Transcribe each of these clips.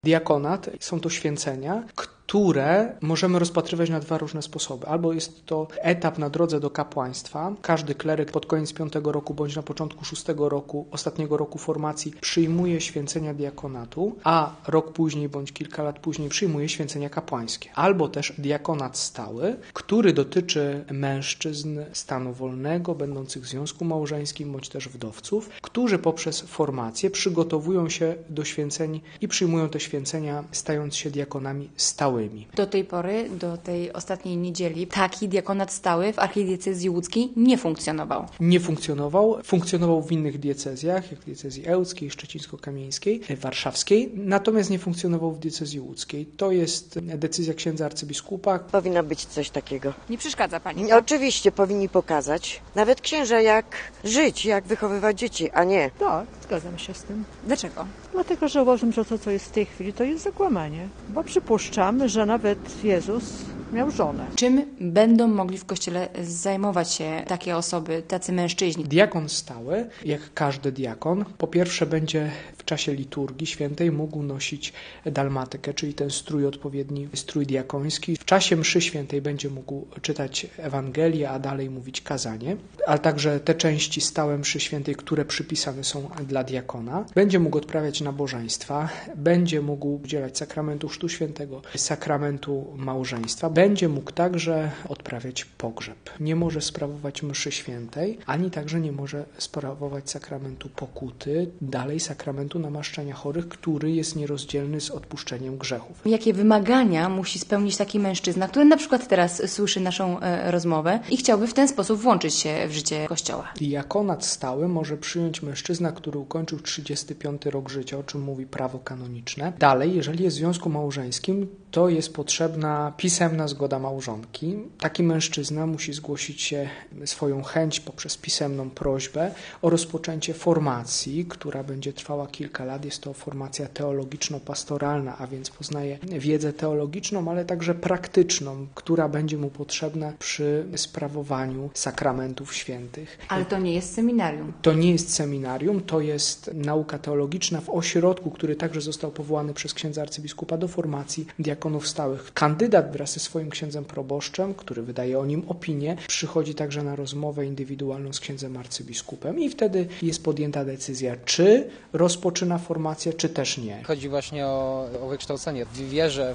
Diakonat są to święcenia, które możemy rozpatrywać na dwa różne sposoby. Albo jest to etap na drodze do kapłaństwa. Każdy kleryk pod koniec 5 roku bądź na początku 6 roku, ostatniego roku formacji, przyjmuje święcenia diakonatu, a rok później bądź kilka lat później przyjmuje święcenia kapłańskie. Albo też diakonat stały, który dotyczy mężczyzn stanu wolnego, będących w związku małżeńskim bądź też wdowców, którzy poprzez formację przygotowują się do święceń i przyjmują te święcenia, stając się diakonami stałymi. Do tej pory, do tej ostatniej niedzieli, taki diakonat stały w archidiecezji łódzkiej nie funkcjonował. Nie funkcjonował. Funkcjonował w innych diecezjach, jak w diecezji ełckiej, szczecińsko-kamieńskiej, warszawskiej, natomiast nie funkcjonował w diecezji łódzkiej. To jest decyzja księdza arcybiskupa. Powinno być coś takiego. Nie przeszkadza pani? Tak? Oczywiście powinni pokazać, nawet księża, jak żyć, jak wychowywać dzieci, a nie. Tak, zgadzam się z tym. Dlaczego? Dlatego, że uważam, że to, co jest w tej chwili, to jest zakłamanie. Bo przypuszczam, że nawet Jezus miał żonę. Czym będą mogli w Kościele zajmować się takie osoby, tacy mężczyźni? Diakon stały, jak każdy diakon, po pierwsze będzie w czasie liturgii świętej mógł nosić dalmatykę, czyli ten strój odpowiedni, strój diakoński. W czasie mszy świętej będzie mógł czytać Ewangelię, a dalej mówić kazanie, ale także te części stałe mszy świętej, które przypisane są dla diakona. Będzie mógł odprawiać nabożeństwa, będzie mógł udzielać sakramentu chrztu świętego, sakramentu małżeństwa. Będzie mógł także odprawiać pogrzeb. Nie może sprawować mszy świętej, ani także nie może sprawować sakramentu pokuty, dalej sakramentu namaszczania chorych, który jest nierozdzielny z odpuszczeniem grzechów. Jakie wymagania musi spełnić taki mężczyzna, który na przykład teraz słyszy naszą rozmowę i chciałby w ten sposób włączyć się w życie Kościoła? Diakonat stały może przyjąć mężczyzna, który ukończył 35 rok życia, o czym mówi prawo kanoniczne. Dalej, jeżeli jest w związku małżeńskim, to jest potrzebna pisemna zgoda małżonki. Taki mężczyzna musi zgłosić się swoją chęć poprzez pisemną prośbę o rozpoczęcie formacji, która będzie trwała kilka lat. Jest to formacja teologiczno-pastoralna, a więc poznaje wiedzę teologiczną, ale także praktyczną, która będzie mu potrzebna przy sprawowaniu sakramentów świętych. Ale to nie jest seminarium. To nie jest seminarium, to jest nauka teologiczna w ośrodku, który także został powołany przez księdza arcybiskupa do formacji diakonów stałych. Kandydat wraz ze swoim księdzem proboszczem, który wydaje o nim opinię, przychodzi także na rozmowę indywidualną z księdzem arcybiskupem i wtedy jest podjęta decyzja, czy rozpoczyna formację, czy też nie. Chodzi właśnie o wykształcenie. Wierzę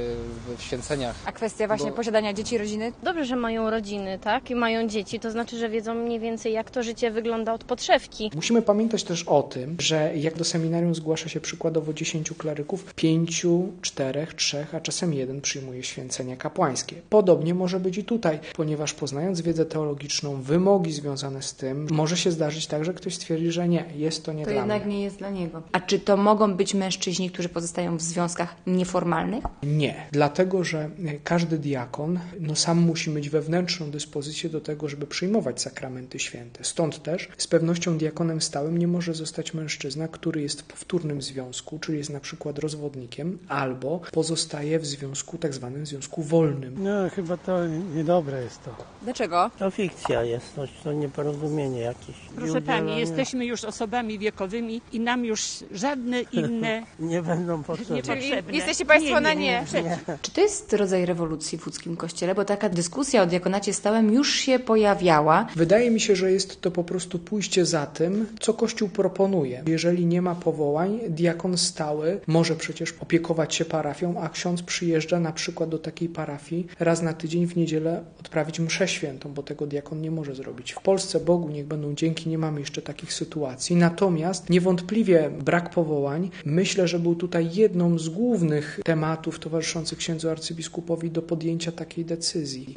w święceniach. A kwestia właśnie posiadania dzieci, rodziny? Dobrze, że mają rodziny, tak? I mają dzieci, to znaczy, że wiedzą mniej więcej, jak to życie wygląda od podszewki. Musimy pamiętać też o tym, że jak do seminarium zgłasza się przykładowo 10 kleryków, 5, 4, 3, a czasem 1 przyjmuje święcenia kapłańskie. Podobnie może być i tutaj, ponieważ poznając wiedzę teologiczną, wymogi związane z tym, może się zdarzyć tak, że ktoś stwierdzi, że nie, jest to nie dla mnie. To jednak nie jest dla niego. A czy to mogą być mężczyźni, którzy pozostają w związkach nieformalnych? Nie, dlatego, że każdy diakon sam musi mieć wewnętrzną dyspozycję do tego, żeby przyjmować sakramenty święte. Stąd też z pewnością diakonem stałym nie może zostać mężczyzna, który jest w powtórnym związku, czyli jest na przykład rozwodnikiem, albo pozostaje w związku, tak zwanym związku wolnym. No, chyba to niedobre jest to. Dlaczego? To fikcja jest, to nieporozumienie jakieś. Proszę pani, jesteśmy już osobami wiekowymi i nam już żadne inne nie będą potrzebne. niepotrzebne. Jesteście państwo na nie. Nie. Czy to jest rodzaj rewolucji w łódzkim Kościele? Bo taka dyskusja o diakonacie stałym już się pojawiała. Wydaje mi się, że jest to po prostu pójście za tym, co Kościół proponuje. Jeżeli nie ma powołań, diakon stały może przecież opiekować się parafią, a ksiądz przyjeżdża na przykład do takiej parafii raz na tydzień w niedzielę odprawić mszę świętą, bo tego diakon nie może zrobić. W Polsce, Bogu niech będą dzięki, nie mamy jeszcze takich sytuacji. Natomiast niewątpliwie brak powołań, myślę, że był tutaj jedną z głównych tematów towarzyszących księdzu arcybiskupowi do podjęcia takiej decyzji.